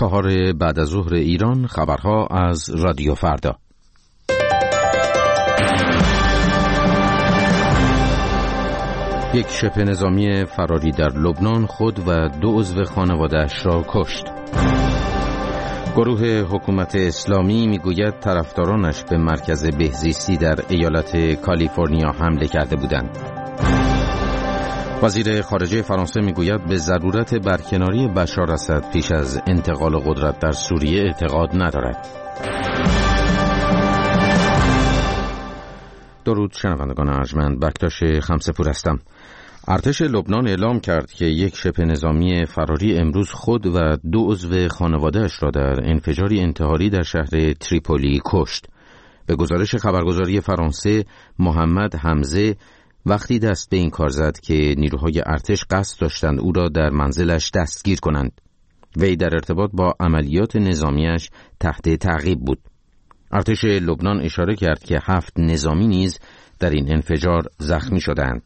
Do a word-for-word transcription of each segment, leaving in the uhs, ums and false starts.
چهار بعد از ظهر ایران، خبرها از رادیو فردا. یک شبه نظامی فراری در لبنان خود و دو عضو خانواده‌اش را کشت. گروه حکومت اسلامی میگوید طرفدارانش به مرکز بهزیستی در ایالت کالیفرنیا حمله کرده بودند. وزیر خارجه فرانسه میگوید به ضرورت برکناری بشار اسد پیش از انتقال قدرت در سوریه اعتقاد ندارد. درود شنوندگان ارجمند، بکتاش خمسه‌پور هستم. ارتش لبنان اعلام کرد که یک شبه نظامی فراری امروز خود و دو عضو خانواده‌اش را در انفجاری انتحاری در شهر تریپولی کشت. به گزارش خبرگزاری فرانسه، محمد حمزه وقتی دست به این کار زد که نیروهای ارتش قصد داشتند او را در منزلش دستگیر کنند. وی در ارتباط با عملیات نظامیش تحت تعقیب بود. ارتش لبنان اشاره کرد که هفت نظامی نیز در این انفجار زخمی شدند.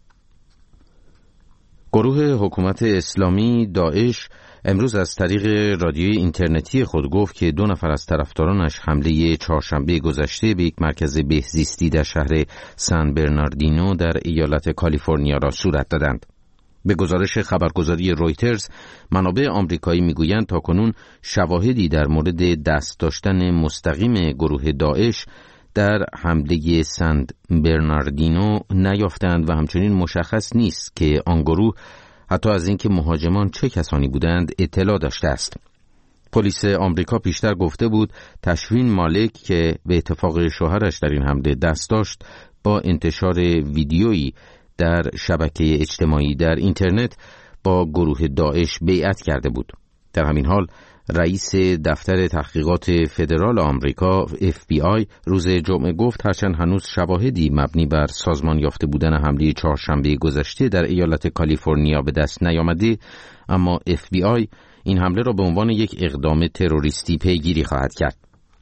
گروه حکومت اسلامی داعش امروز از طریق رادیوی اینترنتی خود گفت که دو نفر از طرفدارانش حمله چهارشنبه گذشته به یک مرکز بهزیستی در شهر سان برناردینو در ایالت کالیفرنیا را صورت دادند. به گزارش خبرگزاری رویترز، منابع آمریکایی میگویند تاکنون شواهدی در مورد دست داشتن مستقیم گروه داعش در حمله سان برناردینو نیافتند و همچنین مشخص نیست که آن گروه حتی از اینکه مهاجمان چه کسانی بودند اطلاع داشته است. پلیس آمریکا پیشتر گفته بود تشوین مالک که به اتفاق شوهرش در این حمله دست داشت، با انتشار ویدیویی در شبکه اجتماعی در اینترنت با گروه داعش بیعت کرده بود. در همین حال رئیس دفتر تحقیقات فدرال آمریکا اف بی آی روز جمعه گفت هرچند هنوز شواهدی مبنی بر سازمان یافته بودن حمله چهارشنبه گذشته در ایالت کالیفرنیا به دست نیامده، اما اف بی آی این حمله را به عنوان یک اقدام تروریستی پیگیری خواهد کرد.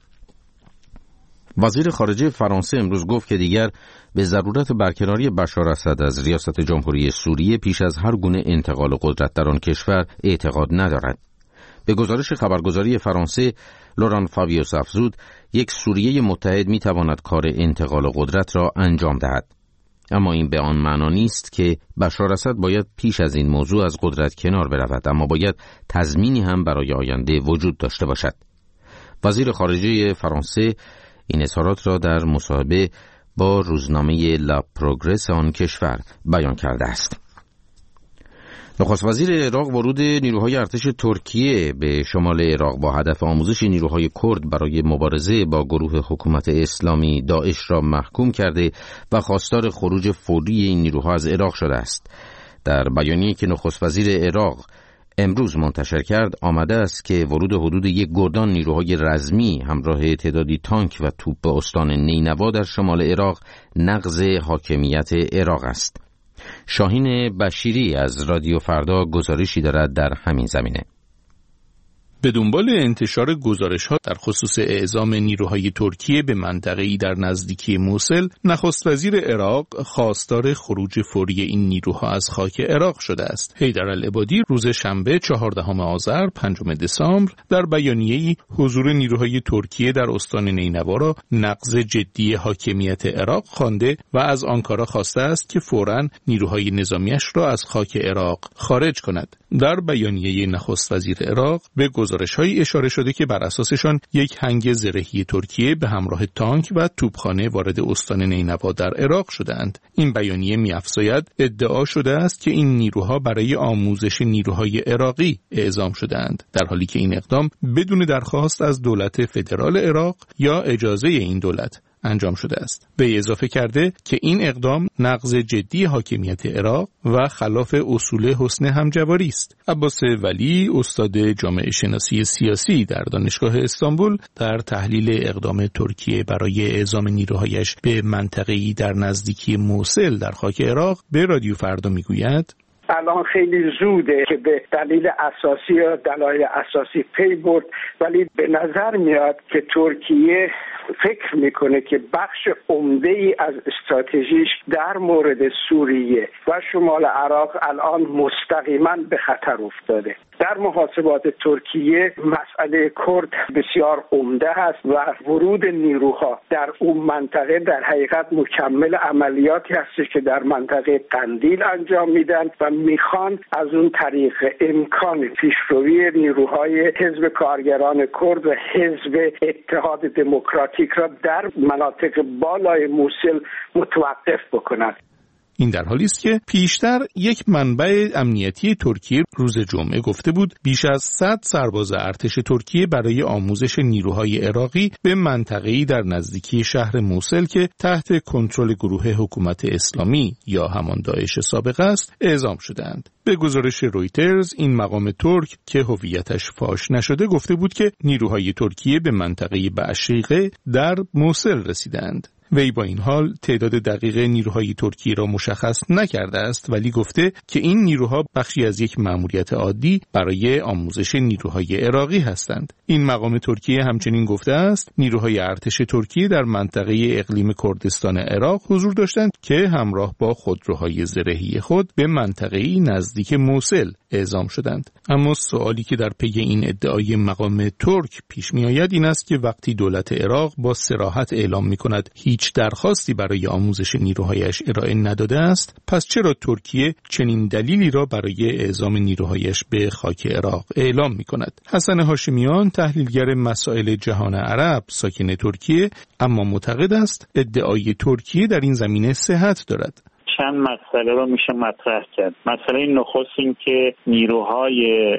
وزیر خارجه فرانسه امروز گفت که دیگر به ضرورت برکناری بشار اسد از ریاست جمهوری سوریه پیش از هر گونه انتقال قدرت در آن کشور اعتقاد ندارد. به گزارش خبرگزاری فرانسه، لوران فابیوس افزود یک سوریه متحد می تواند کار انتقال قدرت را انجام دهد. اما این به آن معنا نیست که بشار اسد باید پیش از این موضوع از قدرت کنار برود، اما باید تضمینی هم برای آینده وجود داشته باشد. وزیر خارجه فرانسه این اظهارات را در مصاحبه با روزنامه لا پروگرس آن کشور بیان کرده است. نخست وزیر عراق ورود نیروهای ارتش ترکیه به شمال عراق با هدف آموزش نیروهای کرد برای مبارزه با گروه حکومت اسلامی داعش را محکوم کرده و خواستار خروج فوری این نیروها از عراق شده است. در بیانیه‌ای که نخست وزیر عراق امروز منتشر کرد آمده است که ورود حدود یک گردان نیروهای رزمی همراه تعدادی تانک و توپ به استان نینوا در شمال عراق نقض حاکمیت عراق است. شاهین بشیری از رادیو فردا گزارشی دارد در همین زمینه. به دنبال انتشار گزارش‌ها در خصوص اعزام نیروهای ترکیه به منطقه‌ای در نزدیکی موصل، نخست وزیر عراق خواستار خروج فوری این نیروها از خاک عراق شده است. حیدرالعبادی روز شنبه چهاردهم آذر پنجم دسامبر در بیانیه‌ای حضور نیروهای ترکیه در استان نینوا را نقض جدی حاکمیت عراق خوانده و از آنکارا خواسته است که فوراً نیروهای نظامیش را از خاک عراق خارج کند. در بیانیه نخست وزیر عراق به گزارش‌هایی اشاره شده که بر اساسشان یک هنگ زرهی ترکیه به همراه تانک و توپخانه وارد استان نینوا در عراق شدند. این بیانیه می‌افزاید ادعا شده است که این نیروها برای آموزش نیروهای عراقی اعزام شدند، در حالی که این اقدام بدون درخواست از دولت فدرال عراق یا اجازه این دولت انجام شده است. به اضافه کرده که این اقدام نقض جدی حاکمیت عراق و خلاف اصول حسن همجواری است. عباس ولی، استاد جامعه شناسی سیاسی در دانشگاه استانبول، در تحلیل اقدام ترکیه برای اعزام نیروهایش به منطقه‌ای در نزدیکی موصل در خاک عراق به رادیو فردا میگوید: الان خیلی زوده که به دلیل اساسی یا دلایل اساسی پی برد، ولی به نظر میاد که ترکیه فکر میکنه که بخش عمده ای از استراتژیش در مورد سوریه و شمال عراق الان مستقیما به خطر افتاده. در محاسبات ترکیه مسئله کرد بسیار عمده هست و ورود نیروها در اون منطقه در حقیقت مکمل عملیاتی هست که در منطقه قندیل انجام میدن و میخوان از اون طریق امکان پیشروی نیروهای حزب کارگران کرد و حزب اتحاد دموکراتیک را در مناطق بالای موصل متوقف بکنند. این در حالی است که پیشتر یک منبع امنیتی ترکیه روز جمعه گفته بود بیش از صد سرباز ارتش ترکیه برای آموزش نیروهای عراقی به منطقه‌ای در نزدیکی شهر موصل که تحت کنترل گروه حکومت اسلامی یا همان داعش سابق است اعزام شدند. به گزارش رویترز این مقام ترک که هویتش فاش نشده گفته بود که نیروهای ترکیه به منطقه بعشیقه در موصل رسیدند. وی با این حال تعداد دقیق نیروهای ترکیه را مشخص نکرده است، ولی گفته که این نیروها بخشی از یک مأموریت عادی برای آموزش نیروهای عراقی هستند. این مقام ترکیه همچنین گفته است نیروهای ارتش ترکیه در منطقه اقلیم کردستان عراق حضور داشتند که همراه با خودروهای زرهی خود به منطقه‌ای نزدیک موصل اعزام شدند. اما سوالی که در پی این ادعای مقام ترک پیش می آید این است که وقتی دولت عراق با صراحت اعلام می کند هیچ درخواستی برای آموزش نیروهایش ارائه نداده است، پس چرا ترکیه چنین دلیلی را برای اعزام نیروهایش به خاک عراق اعلام می کند؟ حسن هاشمیان تحلیلگر مسائل جهان عرب ساکن ترکیه اما معتقد است ادعای ترکیه در این زمینه صحت دارد. چند مسئله رو میشه مطرح کرد. مسئله نخست این که نیروهای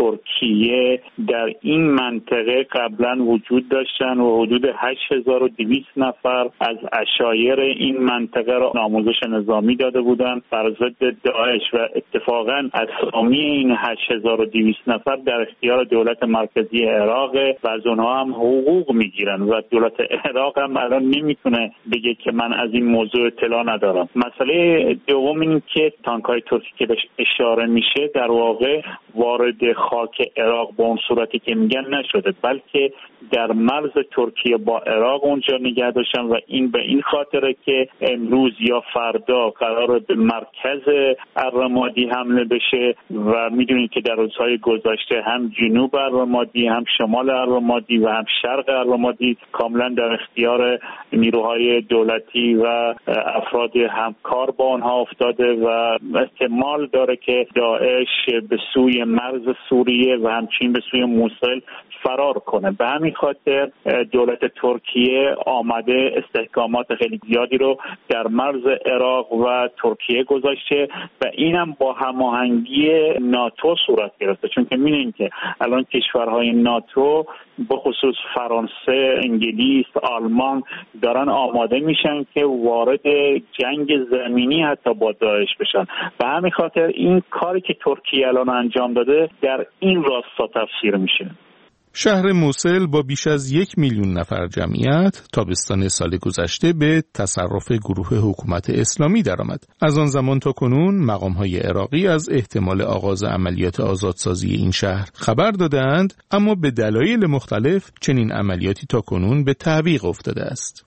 ترکیه در این منطقه قبلا وجود داشتن و حدود هشت هزار و دویست نفر از عشایر این منطقه را آموزش نظامی داده بودند بر ضد داعش و اتفاقا اسامی این هشت هزار و دویست نفر در اختیار دولت مرکزی عراق و از اونها هم حقوق میگیرن و دولت عراق هم الان نمیتونه بگه که من از این موضوع اطلاع ندارم. مسئله دوم این که تانک‌های ترکی که بهش اشاره میشه در واقع وارد خاک عراق به اون صورتی که میگن نشده، بلکه در مرز ترکیه با عراق اونجا نگه داشتن و این به این خاطره که امروز یا فردا قرار به مرکز الرمادی حمله بشه و میدونید که در روزهای گذشته هم جنوب الرمادی هم شمال الرمادی و هم شرق الرمادی کاملا در اختیار نیروهای دولتی و افراد همکار با آنها افتاده و احتمال داره که داعش به سوی مرز سوریه و همچنین به سوی موصل فرار کنه. به همین خاطر دولت ترکیه آمده استحکامات خیلی زیادی رو در مرز عراق و ترکیه گذاشته و اینم با هماهنگی ناتو صورت گرفته، چون که می‌بینید که الان کشورهای ناتو به خصوص فرانسه، انگلیس، آلمان دارن آماده میشن که وارد جنگ زمینی حتی با داعش بشن. به همین خاطر این کاری که ترکیه الان انجام داده در این راستا تفسیر میشه. شهر موصل با بیش از یک میلیون نفر جمعیت تابستان سال گذشته به تصرف گروه حکومت اسلامی درآمد. از آن زمان تا کنون مقام‌های عراقی از احتمال آغاز عملیات آزادسازی این شهر خبر دادند، اما به دلایل مختلف چنین عملیاتی تا کنون به تعویق افتاده است.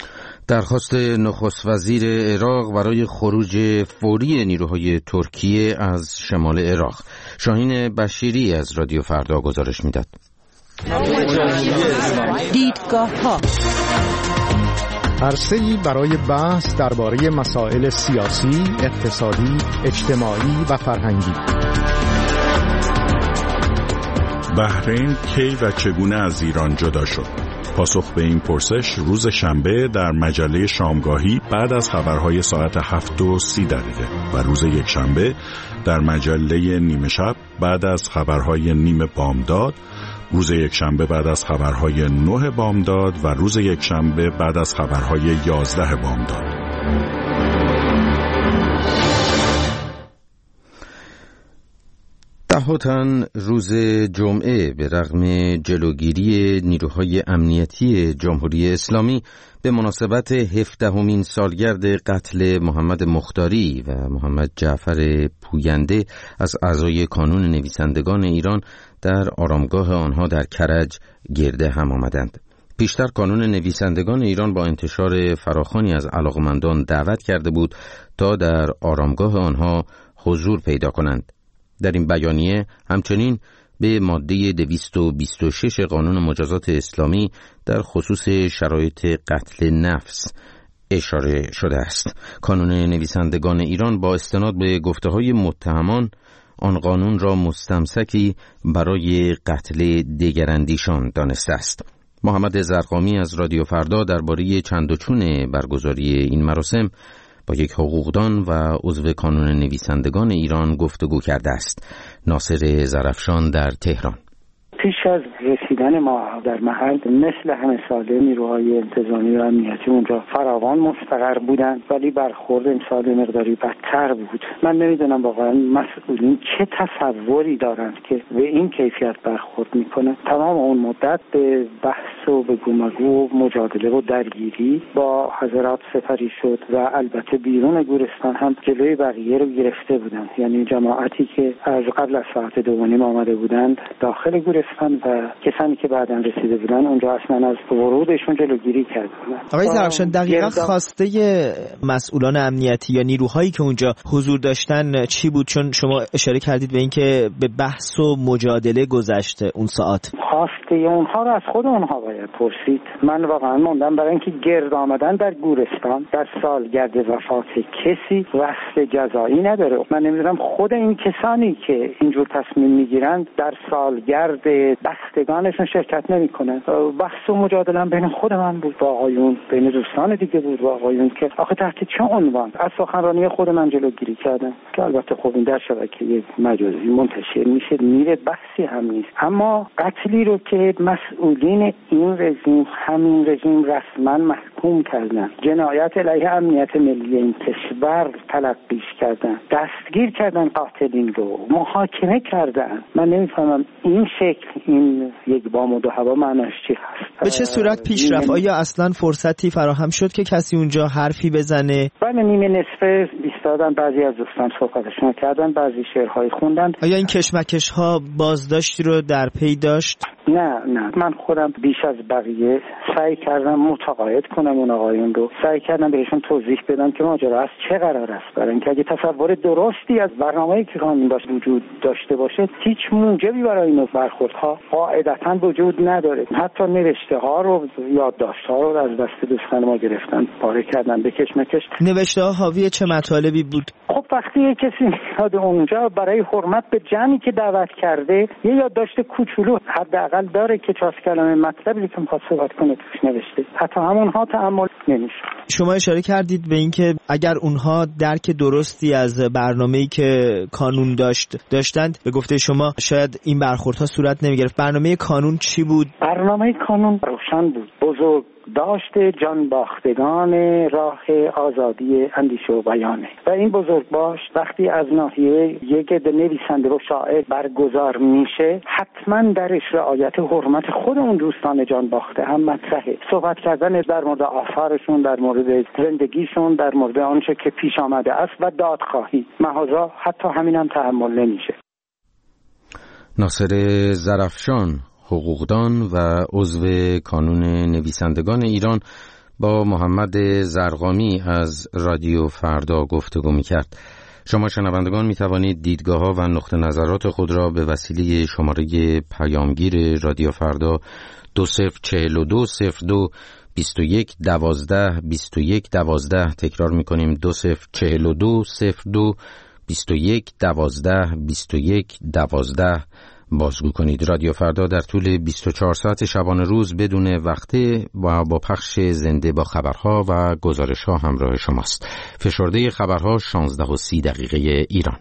درخواست نخست وزیر عراق برای خروج فوری نیروهای ترکیه از شمال عراق. شاهین بشیری از رادیو فردا گزارش میداد. دیدگاه‌ها عرصه‌ای برای بحث درباره مسائل سیاسی، اقتصادی، اجتماعی و فرهنگی. بحرین کی و چگونه از ایران جدا شد؟ پاسخ به این پرسش روز شنبه در مجله شامگاهی بعد از خبرهای ساعت هفت و سی دقیقه و روز یکشنبه در مجله نیمه شب بعد از خبرهای نیم بامداد، روز یکشنبه بعد از خبرهای نه بامداد و روز یکشنبه بعد از خبرهای یازده بامداد. ده تن روز جمعه به رغم جلوگیری نیروهای امنیتی جمهوری اسلامی به مناسبت هفدهمین سالگرد قتل محمد مختاری و محمد جعفر پوینده از اعضای کانون نویسندگان ایران در آرامگاه آنها در کرج گرد هم آمدند. پیشتر کانون نویسندگان ایران با انتشار فراخوانی از علاقمندان دعوت کرده بود تا در آرامگاه آنها حضور پیدا کنند. در این بیانیه همچنین به ماده دویست و بیست و شش قانون مجازات اسلامی در خصوص شرایط قتل نفس اشاره شده است. کانون نویسندگان ایران با استناد به گفته‌های متهمان آن قانون را مستمسکی برای قتل دگراندیشان دانسته است. محمد زرقامی از رادیو فردا درباره چند و چون برگزاری این مراسم با یک حقوقدان و عضو کانون نویسندگان ایران گفتگو کرده است. ناصر زرفشان در تهران. پیش از رسیدن ما در محل مثل همه ساله نیروهای انتظامی و امنیتی اونجا فراوان مستقر بودن، ولی برخورد امسال مقداری بدتر بود. من نمیدونم واقعا مسئولین چه تصوری دارند که به این کیفیت برخورد میکنن. تمام اون مدت به بحث و به گفتگو و مجادله و درگیری با حضرات سپری شد و البته بیرون گورستان هم جلوی بقیه رو گرفته بودند. یعنی جماعتی که از قبل از ساعت دو و نیم آمده بودند داخل گورستان و کسانی که بعداً رسیده بودن اونجا اصلا از ورودشون جلوگیری کردن. آقای زرفشان، دقیقاً خواسته مسئولان امنیتی یا نیروهایی که اونجا حضور داشتن چی بود؟ چون شما اشاره کردید به اینکه به بحث و مجادله گذشته اون ساعت. خواسته اونها رو از خود اونها باید پرسید. من واقعا موندم برای اینکه گرد آمدن در گورستان در سالگرد وفات کسی وصف جزایی نداره. من نمیدونم خود این کسانی که اینجور تصمیم میگیرند در سالگرد بستگانشون شرکت نمیکنن. بحث و مجادله بین خود من بود با آقایون، بین دوستان دیگه بود با آقایون که آخه تحت چه عنوان از سخنرانی خود من جلوگیری کردن که البته خب این در شبکه مجازی منتشر میشه میره، بحثی هم نیست. اما قتلی رو که مسئولین این رژیم همین رژیم رسما محکوم کردن، جنایت علیه امنیت ملی این کشور تلقیش کردن، دستگیر کردن قاتلین رو، محاکمه کردن. من نمیفهمم این شکل این یک بام و دو هوا معناش چی هست؟ به چه صورت پیش رفت؟ آیا اصلا فرصتی فراهم شد که کسی اونجا حرفی بزنه؟ بله، نیمه نصفه ایستادن، بعضی از دوستان صحبتشون کردن، بعضی شعرهای خوندن. آیا این کشمکش ها بازداشتی رو در پی داشت؟ نه نه، من خودم بیش از بقیه سعی کردم متقاعد کنم اون آقایون رو، سعی کردم بهشون توضیح بدم که ماجرا از چه قرار است، برای اینکه اگه تصور درستی از برنامه‌ای که قانون داشت وجود داشته باشه هیچ موجبی برای این برخوردها قاعدتاً وجود نداره. حتی نوشته ها رو، یادداشت ها رو از دست دوستان ما گرفتن، پاره کردن به کشمکش. نوشته ها حاوی چه مطالبی بود؟ خب وقتی یک کسی میاد اونجا برای حرمت به جمعی که دعوت کرده یه یادداشت کوچولو حداقل داره که چهار کلمه مطلبی که می‌خواد صحبت کنه توش نوشته، حتی همونها تأمل نمیشه. شما اشاره کردید به اینکه اگر اونها درک درستی از برنامه‌ای که کانون داشت داشتند، به گفته شما شاید این برخوردها صورت نمی‌گرفت. برنامه کانون چی بود؟ برنامه کانون روشن بود. بزرگ داشته جان باختگان راه آزادی اندیشه و بیانه و این بزرگباش وقتی از ناحیه یک نویسنده و شاعر برگزار میشه حتما درش رعایت حرمت خود اون دوستان جان باخته هم مطرحه. صحبت کردن در مورد آثارشون، در مورد زندگیشون، در مورد آنچه که پیش آمده است و دادخواهی، محضا حتی همین هم تحمل نمیشه. ناصر زرفشان، حقوقدان و عضو کانون نویسندگان ایران، با محمد زرقامی از رادیو فردا گفتگو می‌کرد. شما شنوندگان می توانید دیدگاه ها و نقطه نظرات خود را به وسیله شماره پیامگیر رادیو فردا دو صفر چهل و دو صفر دو بیست و یک دوازده بیست و یک دوازده، تکرار می کنیم دو صفر چهل و دو صفر دو بیست و یک دوازده بیست و یک دوازده بازگو کنید. رادیو فردا در طول بیست و چهار ساعت شبانه روز بدون وقته و با پخش زنده با خبرها و گزارش‌ها همراه شماست. فشرده خبرها شانزده و سی دقیقه ایران.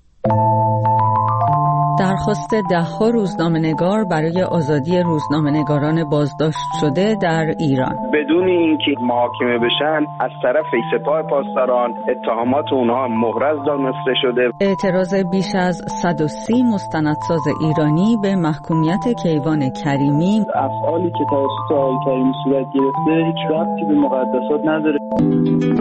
درخواست ده‌ها روزنامه‌نگار برای آزادی روزنامه‌نگاران بازداشت شده در ایران بدون اینکه محاکمه بشن از طرف سپاه پاسداران اتهامات اونها مغرض دانسته شده. اعتراض بیش از صد و سی مستندساز ایرانی به محکومیت کیوان کریمی. افعالی که توسط آقای کریمی صورت گرفته هیچ ربطی به مقدسات نداره.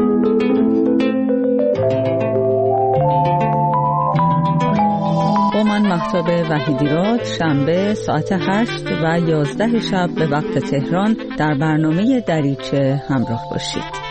با من مهتاب وحیدیراد شنبه ساعت هشت و یازده شب به وقت تهران در برنامه دریچه همراه باشید.